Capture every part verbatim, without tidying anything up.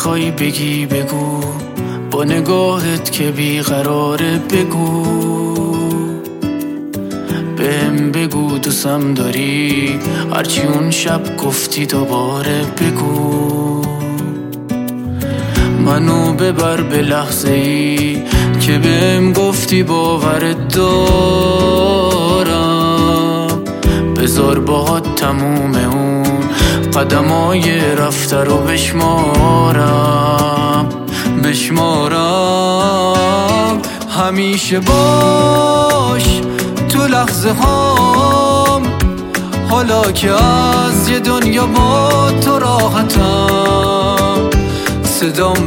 میخوای بگی بگو، با نگاهت که بیقراره بگو، بهم بگو دوستم داری، هرچی اون شب گفتی دوباره بگو. منو ببر به لحظه ای که بهم گفتی باورت دارم، بذار باهات تموم اون قدمای رفته رو بشمارم بشمارم. همیشه باش تو لحظه هام، حالا که از یه دنیا با تو راحتم. صدام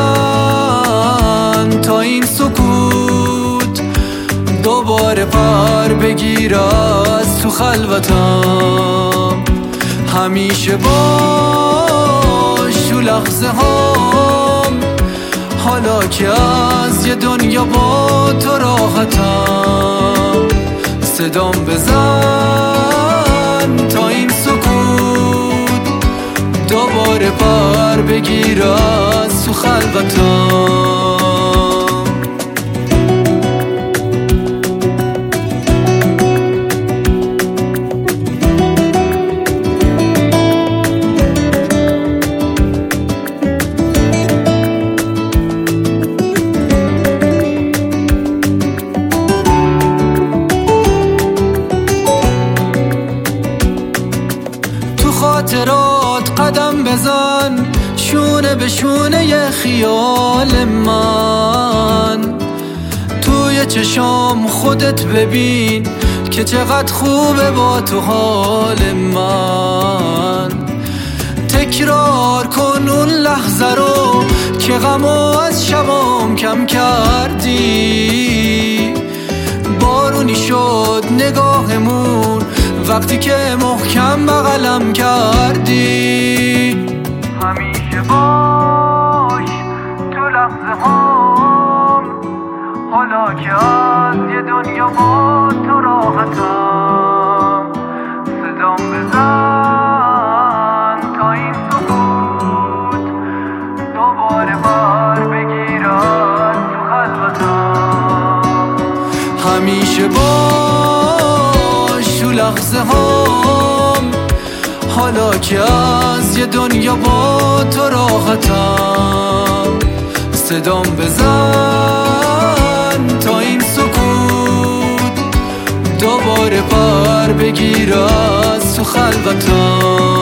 بزن تا این سکوت دوباره پر بگیر از تو خلوتم. همیشه باش تو لحظه هام، حالا که از یه دنیا با تو راحتم. صدام بزن تا این سکوت دوباره پر بگیر از تو خلوتم. خاطرات قدم بزن، شونه به شونه خیال من. توی چشام خودت ببین که چقدر خوبه با تو حال من. تکرار کن اون لحظه رو که غمو از شبام کم کردی. بارونی شد نگاهمون وقتی که محکم بغلم کردی. همیشه باش تو لحظه هام، حالا که از یه دنیا با تو راحتم. صدام بزن تا این سکوت دوباره بر بگیر از تو خلوتم. همیشه باش تو لحظه هام، حالا که از یه دنیا با تو راحتم. صدام بزن تا این سکوت دوباره پر بگیر از تو خلوتم.